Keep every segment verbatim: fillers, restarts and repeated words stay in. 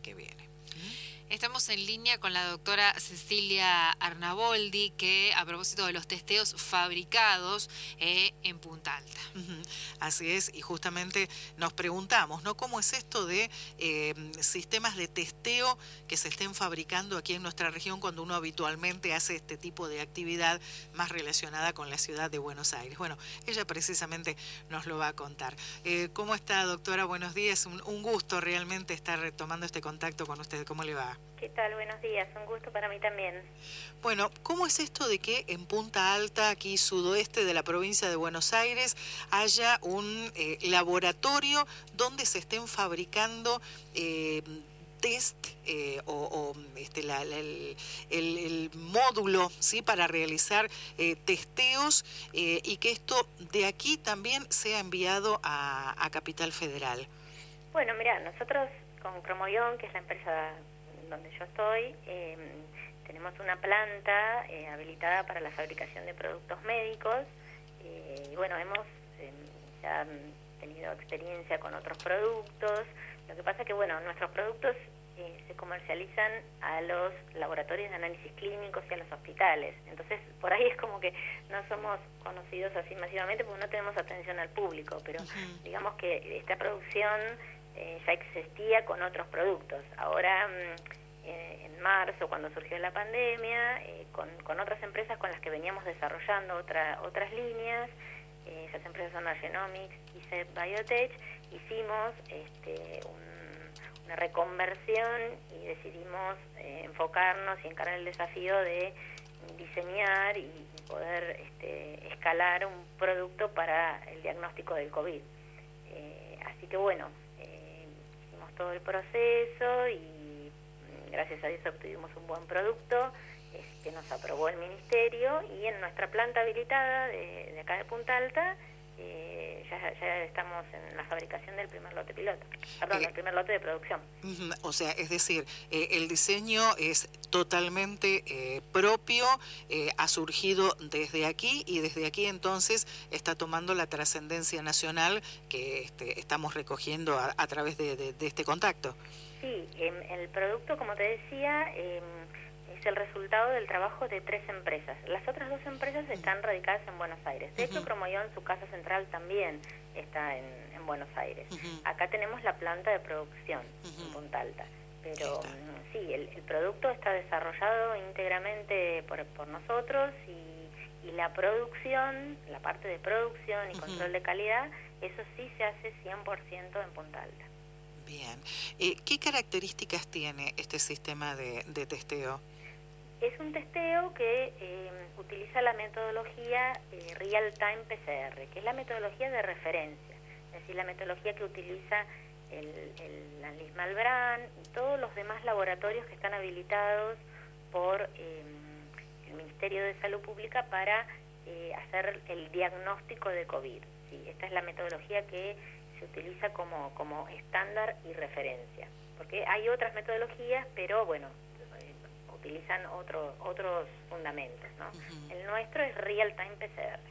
que viene. Estamos en línea con la doctora Cecilia Arnaboldi, que a propósito de los testeos fabricados eh, en Punta Alta. Uh-huh. Así es, y justamente nos preguntamos, ¿no? ¿Cómo es esto de eh, sistemas de testeo que se estén fabricando aquí en nuestra región cuando uno habitualmente hace este tipo de actividad más relacionada con la ciudad de Buenos Aires? Bueno, ella precisamente nos lo va a contar. Eh, ¿Cómo está, doctora? Buenos días, un, un gusto realmente estar retomando este contacto con usted. ¿Cómo le va? ¿Qué tal? Buenos días, un gusto para mí también. Bueno, ¿cómo es esto de que en Punta Alta, aquí sudoeste de la provincia de Buenos Aires, haya un eh, laboratorio donde se estén fabricando eh, test eh, o, o este, la, la, el, el, el módulo, ¿sí?, para realizar eh, testeos eh, y que esto de aquí también sea enviado a, a Capital Federal? Bueno, mira, nosotros con Cromoion, que es la empresa donde yo estoy, eh, tenemos una planta eh, habilitada para la fabricación de productos médicos eh, y bueno, hemos eh, ya tenido experiencia con otros productos. Lo que pasa es que bueno, nuestros productos eh, se comercializan a los laboratorios de análisis clínicos y a los hospitales, entonces por ahí es como que no somos conocidos así masivamente porque no tenemos atención al público, pero uh-huh. digamos que esta producción Eh, ya existía con otros productos. Ahora, eh, en marzo, cuando surgió la pandemia, eh, con, con otras empresas con las que veníamos desarrollando otra, otras líneas, eh, esas empresas son Argenomics y Cep Biotech, hicimos este, un, una reconversión y decidimos eh, enfocarnos y encarar el desafío de diseñar y poder este, escalar un producto para el diagnóstico del COVID. Eh, así que bueno, todo el proceso y gracias a Dios obtuvimos un buen producto eh, que nos aprobó el ministerio y en nuestra planta habilitada de, de acá de Punta Alta eh, ya, ya estamos en la fabricación del primer lote piloto, perdón, eh, el primer lote de producción. O sea, es decir, eh, el diseño es totalmente eh, propio, eh, ha surgido desde aquí y desde aquí entonces está tomando la trascendencia nacional que este, estamos recogiendo a, a través de, de, de este contacto. Sí, eh, el producto, como te decía, eh, es el resultado del trabajo de tres empresas. Las otras dos empresas están radicadas en Buenos Aires. De hecho, Cromoion, su casa central también está en, en Buenos Aires. Uh-huh. Acá tenemos la planta de producción uh-huh. en Punta Alta. Pero sí, el, el producto está desarrollado íntegramente por, por nosotros y, y la producción, la parte de producción y uh-huh. control de calidad, eso sí se hace cien por ciento en Punta Alta. Bien. Eh, ¿Qué características tiene este sistema de, de testeo? Es un testeo que eh, utiliza la metodología eh, Real Time P C R, que es la metodología de referencia, es decir, la metodología que utiliza el, el Alice Malbrán y todos los demás laboratorios que están habilitados por eh, el Ministerio de Salud Pública para eh, hacer el diagnóstico de COVID. Sí, esta es la metodología que se utiliza como, como estándar y referencia, porque hay otras metodologías, pero bueno, utilizan otro, otros fundamentos, ¿no? Uh-huh. El nuestro es Real Time P C R.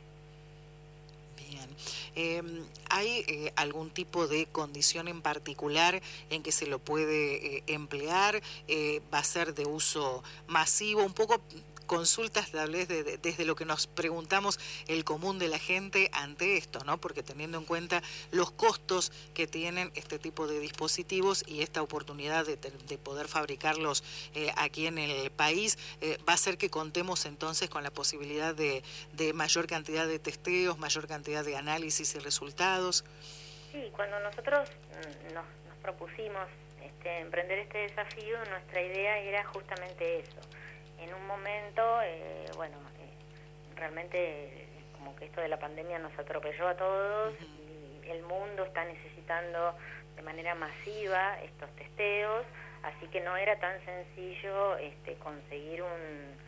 Bien. Eh, ¿Hay eh, algún tipo de condición en particular en que se lo puede eh, emplear? Eh, ¿Va a ser de uso masivo? Un poco consultas tal vez de, de, desde lo que nos preguntamos el común de la gente ante esto, ¿no? Porque teniendo en cuenta los costos que tienen este tipo de dispositivos y esta oportunidad de, de poder fabricarlos eh, aquí en el país, eh, va a ser que contemos entonces con la posibilidad de, de mayor cantidad de testeos, mayor cantidad de análisis y resultados. Sí, cuando nosotros nos, nos propusimos este, emprender este desafío, nuestra idea era justamente eso. En un momento, eh, bueno, eh, realmente eh, como que esto de la pandemia nos atropelló a todos uh-huh. y el mundo está necesitando de manera masiva estos testeos, así que no era tan sencillo este, conseguir un,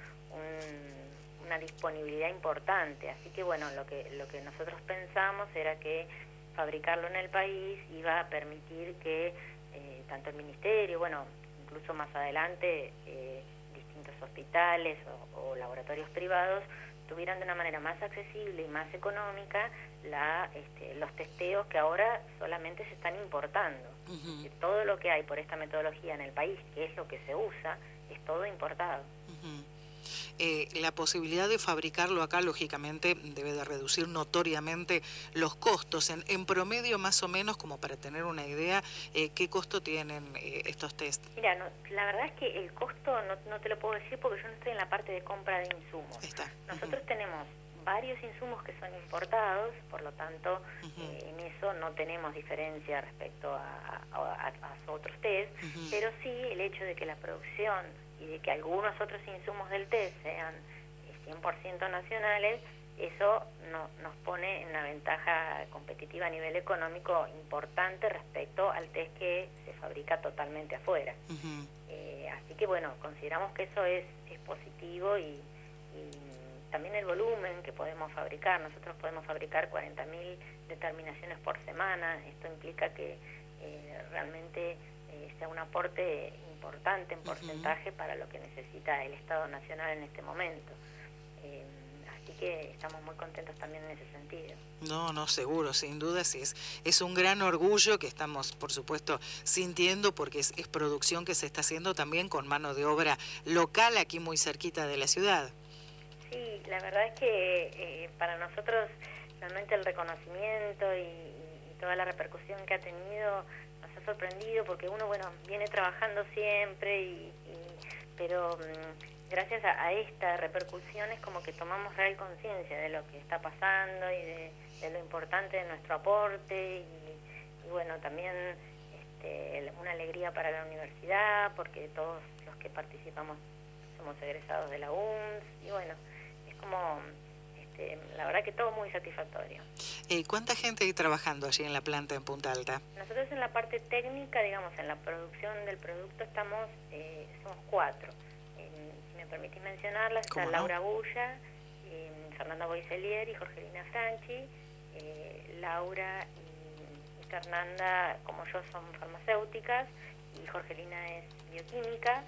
un, una disponibilidad importante. Así que bueno, lo que, lo que nosotros pensamos era que fabricarlo en el país iba a permitir que eh, tanto el Ministerio, bueno, incluso más adelante, eh, hospitales o, o laboratorios privados tuvieran de una manera más accesible y más económica la, este, los testeos que ahora solamente se están importando. Uh-huh. Que todo lo que hay por esta metodología en el país, que es lo que se usa, es todo importado. Uh-huh. Eh, la posibilidad de fabricarlo acá, lógicamente, debe de reducir notoriamente los costos. En, en promedio, más o menos, como para tener una idea, eh, ¿qué costo tienen eh, estos test? Mira, no, la verdad es que el costo no, no te lo puedo decir porque yo no estoy en la parte de compra de insumos. Está. Nosotros Uh-huh. tenemos varios insumos que son importados, por lo tanto, uh-huh. eh, en eso no tenemos diferencia respecto a, a, a, a otros test, uh-huh. pero sí el hecho de que la producción y de que algunos otros insumos del test sean cien por ciento nacionales, eso no, nos pone en una ventaja competitiva a nivel económico importante respecto al test que se fabrica totalmente afuera. Uh-huh. Eh, así que bueno, consideramos que eso es, es positivo y, y también el volumen que podemos fabricar. Nosotros podemos fabricar cuarenta mil determinaciones por semana. Esto implica que eh, realmente eh, sea un aporte importante en porcentaje uh-huh. para lo que necesita el Estado Nacional en este momento. Eh, así que estamos muy contentos también en ese sentido. No, no, seguro, sin duda, sí, es, es un gran orgullo que estamos, por supuesto, sintiendo, porque es, es producción que se está haciendo también con mano de obra local, aquí muy cerquita de la ciudad. Sí, la verdad es que eh, para nosotros realmente el reconocimiento y, y toda la repercusión que ha tenido nos ha sorprendido, porque uno, bueno, viene trabajando siempre, y, y pero um, gracias a, a esta repercusión es como que tomamos real conciencia de lo que está pasando y de, de lo importante de nuestro aporte, y, y bueno, también este, una alegría para la universidad, porque todos los que participamos somos egresados de la U N S, y bueno, es como, este, la verdad que todo muy satisfactorio. Eh, ¿Cuánta gente hay trabajando allí en la planta en Punta Alta? Nosotros en la parte técnica, digamos, en la producción del producto estamos, eh, somos cuatro. Eh, si me permitís mencionarlas, está no? Laura Bulla, eh, Fernanda Boiselier y Jorgelina Franchi. Eh, Laura y, y Fernanda, como yo, son farmacéuticas, y Jorgelina es bioquímica.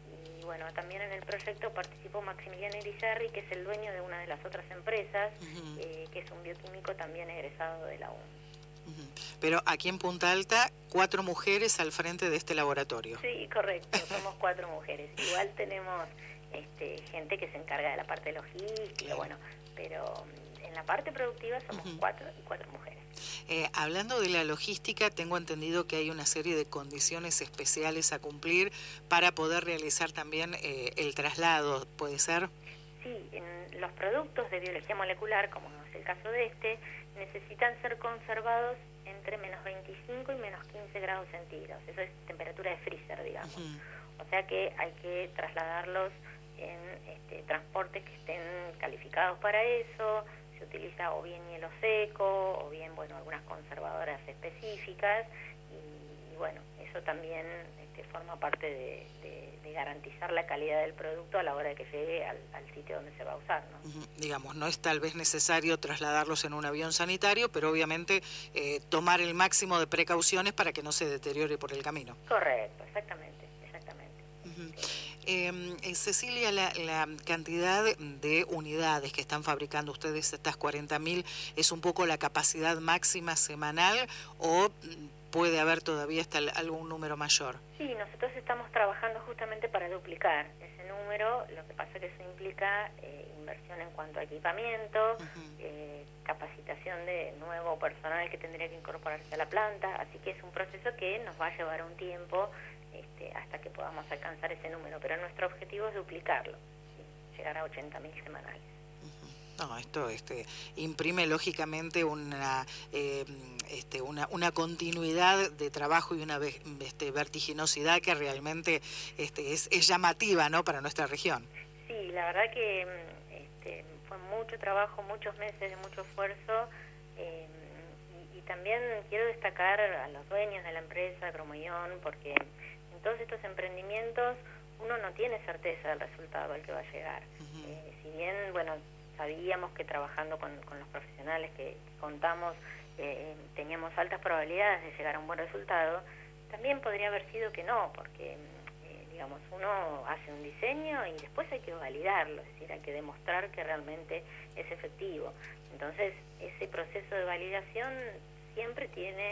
Y bueno, también en el proyecto participó Maximiliano Irizarry, que es el dueño de una de las otras empresas, uh-huh. eh, que es un bioquímico también egresado de la U N S. Uh-huh. Pero aquí en Punta Alta, cuatro mujeres al frente de este laboratorio. Sí, correcto, somos cuatro mujeres. Igual tenemos este, gente que se encarga de la parte logística, claro. Bueno, pero en la parte productiva somos uh-huh. cuatro y cuatro mujeres. Eh, hablando de la logística, tengo entendido que hay una serie de condiciones especiales a cumplir para poder realizar también eh, el traslado, ¿puede ser? Sí, en los productos de biología molecular, como es el caso de este, necesitan ser conservados entre menos veinticinco y menos quince grados centígrados. Eso es temperatura de freezer, digamos. Uh-huh. O sea que hay que trasladarlos en este, transportes que estén calificados para eso. Se utiliza o bien hielo seco, o bien, bueno, algunas conservadoras específicas, y, y bueno, eso también este, forma parte de, de, de garantizar la calidad del producto a la hora de que llegue al, al sitio donde se va a usar, ¿no? Uh-huh. Digamos, no es tal vez necesario trasladarlos en un avión sanitario, pero obviamente eh, tomar el máximo de precauciones para que no se deteriore por el camino. Correcto, exactamente, exactamente. Uh-huh. Eh, Cecilia, la, la cantidad de unidades que están fabricando ustedes, estas cuarenta mil, ¿es un poco la capacidad máxima semanal o puede haber todavía hasta algún número mayor? Sí, nosotros estamos trabajando justamente para duplicar ese número. Lo que pasa es que eso implica eh, inversión en cuanto a equipamiento, uh-huh. eh, capacitación de nuevo personal que tendría que incorporarse a la planta, así que es un proceso que nos va a llevar un tiempo Este, hasta que podamos alcanzar ese número, pero nuestro objetivo es duplicarlo, ¿sí? Llegar a ochenta mil semanales. Uh-huh. No, esto este, imprime lógicamente una, eh, este, una una continuidad de trabajo y una este, vertiginosidad que realmente este, es, es llamativa, ¿no?, para nuestra región. Sí, la verdad que este, fue mucho trabajo, muchos meses de mucho esfuerzo, eh, y, y también quiero destacar a los dueños de la empresa, Cromoión, porque todos estos emprendimientos uno no tiene certeza del resultado al que va a llegar. Uh-huh. Eh, si bien, bueno, sabíamos que trabajando con, con los profesionales que, que contamos eh, teníamos altas probabilidades de llegar a un buen resultado, también podría haber sido que no, porque eh, digamos, uno hace un diseño y después hay que validarlo, es decir, hay que demostrar que realmente es efectivo. Entonces, ese proceso de validación siempre tiene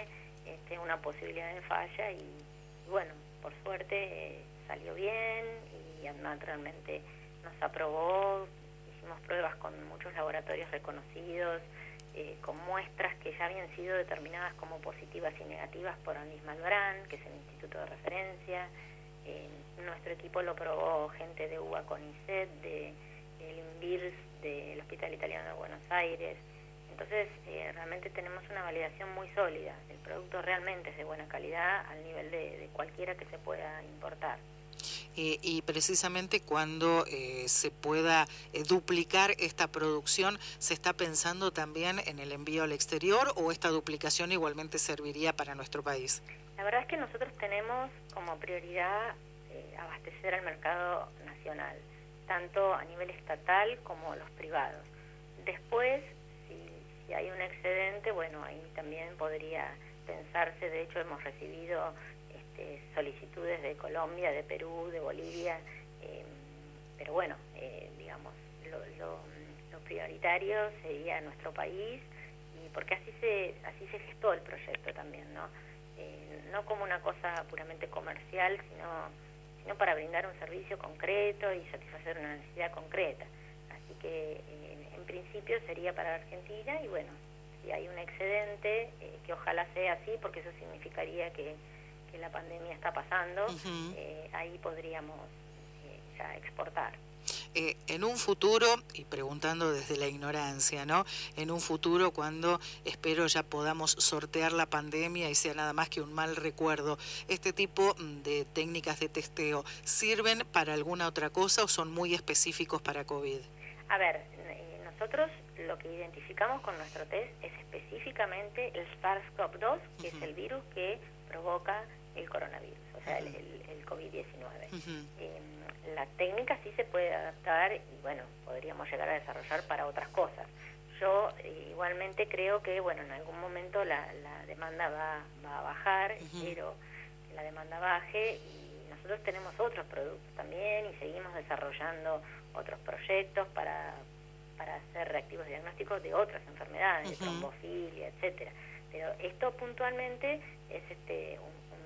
este, una posibilidad de falla y, y bueno, por suerte eh, salió bien y naturalmente nos aprobó, hicimos pruebas con muchos laboratorios reconocidos, eh, con muestras que ya habían sido determinadas como positivas y negativas por Anís Malbrán, que es el instituto de referencia. Eh, nuestro equipo lo probó gente de U B A CONICET, de el INVIRS, del Hospital Italiano de Buenos Aires. Entonces, eh, realmente tenemos una validación muy sólida. El producto realmente es de buena calidad al nivel de, de cualquiera que se pueda importar. Eh, y precisamente cuando eh, se pueda eh, duplicar esta producción, ¿se está pensando también en el envío al exterior o esta duplicación igualmente serviría para nuestro país? La verdad es que nosotros tenemos como prioridad eh, abastecer al mercado nacional, tanto a nivel estatal como los privados. Después, si, si hay un excedente, bueno, ahí también podría pensarse, de hecho hemos recibido este, solicitudes de Colombia, de Perú, de Bolivia, eh, pero bueno, eh, digamos, lo, lo, lo prioritario sería nuestro país, y porque así se, así se gestó el proyecto también, ¿no? Eh, no como una cosa puramente comercial, sino, sino para brindar un servicio concreto y satisfacer una necesidad concreta. Así que eh, en principio sería para Argentina y bueno, si hay un excedente, eh, que ojalá sea así, porque eso significaría que, que la pandemia está pasando, uh-huh. eh, ahí podríamos eh, ya exportar. Eh, en un futuro, y preguntando desde la ignorancia, ¿no? En un futuro cuando espero ya podamos sortear la pandemia y sea nada más que un mal recuerdo, ¿este tipo de técnicas de testeo sirven para alguna otra cosa o son muy específicos para COVID? A ver, eh, nosotros lo que identificamos con nuestro test es específicamente el SARS-CoV dos, que uh-huh. es el virus que provoca el coronavirus, o sea, uh-huh. el, el, el COVID diecinueve. Uh-huh. eh, la técnica sí se puede adaptar y bueno, podríamos llegar a desarrollar para otras cosas. Yo eh, igualmente creo que bueno, en algún momento la, la demanda va, va a bajar, uh-huh. espero que la demanda baje y nosotros tenemos otros productos también y seguimos desarrollando otros proyectos para, para hacer reactivos diagnósticos de otras enfermedades, uh-huh. de trombofilia, etcétera. Pero esto puntualmente es este un,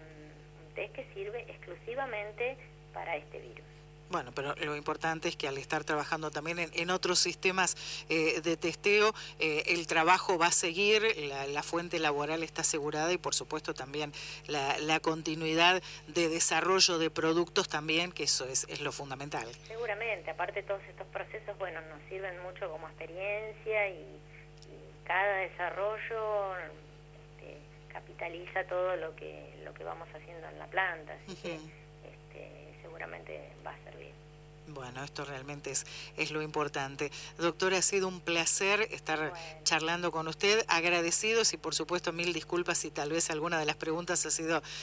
un, un test que sirve exclusivamente para este virus. Bueno, pero lo importante es que al estar trabajando también en, en otros sistemas eh, de testeo, eh, el trabajo va a seguir, la, la fuente laboral está asegurada y por supuesto también la, la continuidad de desarrollo de productos también, que eso es, es lo fundamental. Seguramente, aparte todos estos procesos, bueno, nos sirven mucho como experiencia y, y cada desarrollo este, capitaliza todo lo que, lo que vamos haciendo en la planta, así uh-huh. que este, seguramente va a servir. Bueno, esto realmente es, es lo importante. Doctora, ha sido un placer estar bueno. charlando con usted, agradecidos y por supuesto mil disculpas si tal vez alguna de las preguntas ha sido